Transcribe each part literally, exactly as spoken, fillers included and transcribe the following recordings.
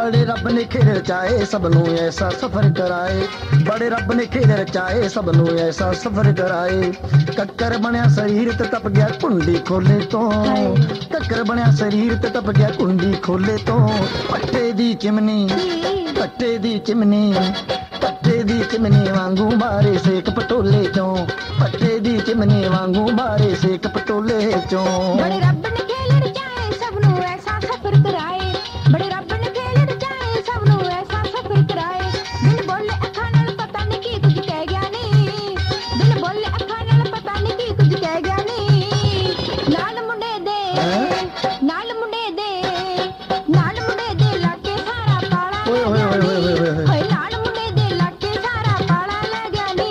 बड़े रब ने खेल रचाए सबनू ऐसा सफर कराए, बड़े रब ने खेल रचाए सबनू ऐसा सफर कराए। कक्कर बनया शरीर ते तप गया कुंडी खोले तो, कक्कर बनया शरीर ते तप गया कुंडी खोले तो। पट्टे दी चिमनी पट्टे दी चिमनी पट्टे दी चिमनी वांगू मारे सेक पटोले चों, पट्टे दी चिमनी वांगू मारे सेक पटोले चों। बड़े रब ने खेल रचाए सबनू ऐसा सफर कराए, बड़े रब ने खेल रचाए सबनू ऐसा सफर कराए। बिन बोले अखां नाल पता नहीं की कुछ कह गया नी, बिन बोले अखां नाल पता नहीं की कुछ कह गया नी। नाल मुंडे दे नाल मुंडे दे नाल मुंडे दे लाके सारा पाला ओए ओए ओए ओए ओए ओए। होए नाल मुंडे दे लाके सारा पाला ले गया नी।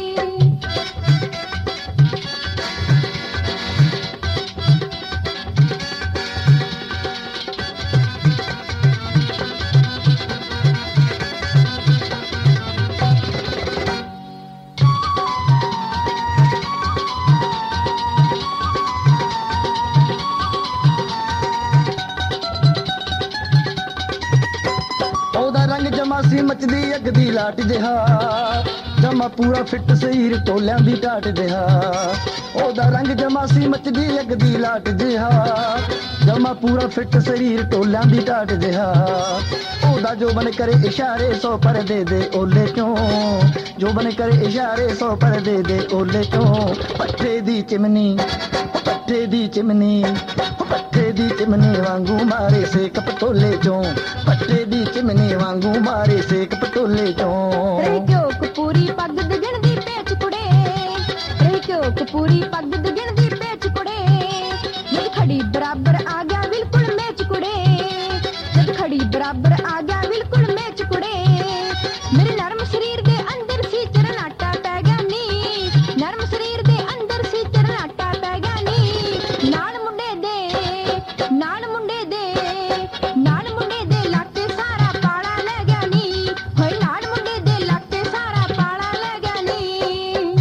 ਉਹਦਾ ਰੰਗ ਜਮਾ ਸੀ ਮਚਦੀ ਅੱਗ ਦੀ ਲਾਟ ਜਿਹਾ, ਜਮਾ ਪੂਰਾ ਫਿੱਟ ਸਰੀਰ ਟੋਲਿਆਂ ਦੀ ਢਾਟ ਜਿਹਾ। ਉਹਦਾ ਰੰਗ ਜਮਾ ਸੀ ਮਚਦੀ ਅੱਗ ਦੀ ਲਾਟ ਜਿਹਾ, ਜਮਾ ਪੂਰਾ ਫਿੱਟ ਸਰੀਰ ਟੋਲਿਆਂ ਦੀ ਢਾਟ ਜਿਹਾ। ਉਹਦਾ ਜੋਬਨ ਕਰੇ ਇਸ਼ਾਰੇ ਸੌ ਪਰਦੇ ਦੇ ਓਲੇ ਕਿਉਂ, ਜੋਬਨ ਕਰੇ ਇਸ਼ਾਰੇ ਸੌ ਪਰਦੇ ਦੇ ਓਲੇ ਕਿਉਂ। ਪੱਠੇ ਦੀ ਚਿਮਨੀ ਪੱਠੇ ਦੀ ਚਿਮਨੀ ਪੱਠੇ ਦੀ ਚਿਮਨੀ ਵਾਂਗੂ ਮਾਰੇ ਸੇਕ ਪਟੋਲੇ ਚੋਂ, ਪੱਠੇ ਦੀ ਚਿਮਨੀ ਵਾਂਗੂ ਮਾਰੇ ਸੇਕ ਪਟੋਲੇ ਚੋਂ। ਰੇ ਕਿਉਂ ਕਪੂਰੀ ਪੱਗ ਦਗਣ ਦੀ ਪੇਚ ਕੁੜੇ, ਰੇ ਕਿਉਂ ਕਪੂਰੀ ਪੱਗ ਦਗਣ ਦੀ ਪੇਚ ਕੁੜੇ। ਜਦ ਖੜੀ ਬਰਾਬਰ ਆ ਗਿਆ ਬਿਲਕੁਲ ਮੇਚ ਕੁੜੇ, ਜਦ ਖੜੀ ਬਰਾਬਰ ਆ ਗਿਆ ਬਿਲਕੁਲ ਮੇਚ ਕੁੜੇ। ਮੇਰੇ ਨਰਮ ਸਰੀਰ ਦੇ ਅੰਦਰ ਸੀ ਚਰਨਾਟਾ ਪੈ ਗਿਆ ਨੀ, ਨਰਮ ਸਰੀਰ ਦੇ ਅੰਦਰ ਸੀ ਚਰਨਾਟਾ ਪੈ ਗਿਆ ਨੀ। ਨਾਲ ਮੁੰਡੇ ਦੇ ਨਾਲ ਮੁੰਡੇ ਦੇ ਨਾਲ ਮੁੰਡੇ ਦੇ ਲਾਕੇ ਸਾਰਾ ਪਾਲਾ ਲੈ ਗਿਆ ਨੀ, ਹੋਏ ਨਾਲ ਮੁੰਡੇ ਦੇ ਲਾਕੇ ਸਾਰਾ ਪਾਲਾ ਲੈ ਗਿਆ ਨੀ।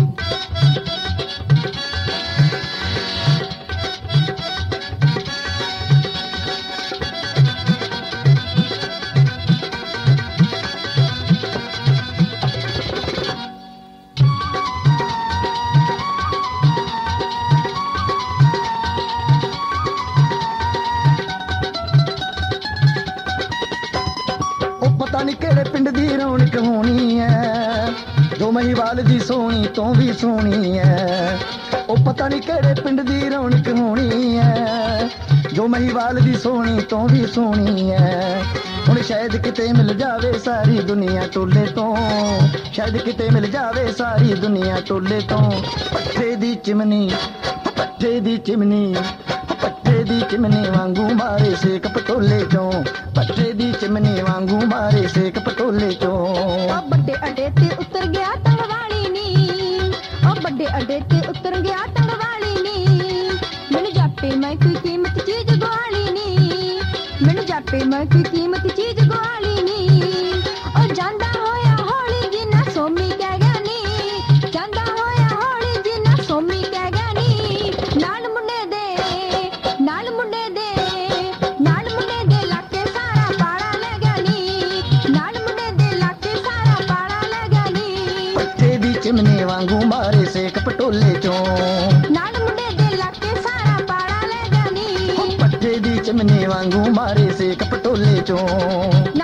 ਉਹ ਪਤਾ ਨਹੀਂ ਕਿਹੜੇ ਪਿੰਡ ਦੀ ਰੌਣਕ ਹੋਣੀ ਐ, ਜੋ ਮਹੀਵਾਲ ਦੀ ਸੋਹਣੀ ਤੋਂ ਵੀ ਸੋਹਣੀ ਐ। ਉਹ ਪਤਾ ਨਹੀਂ ਕਿਹੜੇ ਪਿੰਡ ਦੀ ਰੌਣਕ ਹੋਣੀ ਐ, ਜੋ ਮਹੀਵਾਲ ਦੀ ਸੋਹਣੀ ਤੋਂ ਵੀ ਸੋਹਣੀ ਐ। ਹੁਣ ਸ਼ਾਇਦ ਕਿਤੇ ਮਿਲ ਜਾਵੇ ਸਾਰੀ ਦੁਨੀਆ ਟੋਲੇ ਤੋਂ, ਸ਼ਾਇਦ ਕਿਤੇ ਮਿਲ ਜਾਵੇ ਸਾਰੀ ਦੁਨੀਆ ਟੋਲੇ ਤੋਂ। ਪੱਠੇ ਦੀ ਚਿਮਨੀ ਪੱਠੇ ਦੀ ਚਿਮਨੀ ਪੱਠੇ ਦੀ ਚਿਮਨੀ ਵਾਂਗੂ ਮਾਰੇ ਸੇਕ ਪਟੋਲੇ ਚੋਂ, ਪੱਠੇ ਦੀ ਚਿਮਨੀ ਵਾਂਗੂ ਮਾਰੇ ਸੇਕ ਪਟੋਲੇ ਚੋਂ। ਉਹ ਵੱਡੇ ਅੱਡੇ ਤੇ ਉਤਰ ਗਿਆ ਟੰਗ ਵਾਲੀ ਨੀ, ਉਹ ਵੱਡੇ ਅੱਡੇ ਤੇ ਉਤਰ ਗਿਆ ਟੰਗ ਵਾਲੀ ਨੀ। ਮੈਨੂੰ ਜਾਪੇ ਮੈਂ ਕੋਈ ਕੀਮਤ ਚੀਜ਼ ਗਵਾਲੀ ਨੀ, ਮੈਨੂੰ ਜਾਪੇ ਮੈਂ ਕੋਈ ਕੀਮਤ ਚੀਜ਼ ਗਵਾਲੀ ਨੀ। ਉਹ ਜਾਂਦਾ ਹੋਇਆ ਹੌਲੀ ਜਿੰਨਾ ਸੋਮੀ ਕਹਿ ਗਿਆ ਨੀ, ਜਾਂਦਾ ਹੋਇਆ ਹੌਲੀ ਜਿੰਨਾ ਸੋਮੀ ਕਹਿ ਗਿਆ ਨੀ। ਨਾਲ ਮੁੰਡੇ ਦੇ ਨਾਲ ਮੁੰਡੇ ਦੇ ਨਾਲ ਮੁੰਡੇ ਦੇ ਲਾਕੇ ਸਾਰਾ ਪਾਲਾ ਲੈ ਗਿਆ ਨੀ, ਨਾਲ ਮੁੰਡੇ ਦੇ ਲਾਕੇ ਸਾਰਾ ਪਾਲਾ ਲੈ ਗਿਆ ਨੀ। ਪੱਠੇ ਦੀ ਚਿਮਨੀ ਵਾਂਗੂ ਮਾਰੇ ਸੇਕ ਪਟੋਲੇ ਚੋਂ, ਨਾਲ ਮੁੰਡੇ ਦੇ ਲਾਕੇ ਸਾਰਾ ਪਾਲਾ ਲੈ ਗਿਆ ਨੀ। ਪੱਠੇ ਦੀ ਚਿਮਨੀ ਵਾਂਗੂ ਮਾਰੇ ਸੇਕ ਪਟੋਲੇ ਚੋਂ।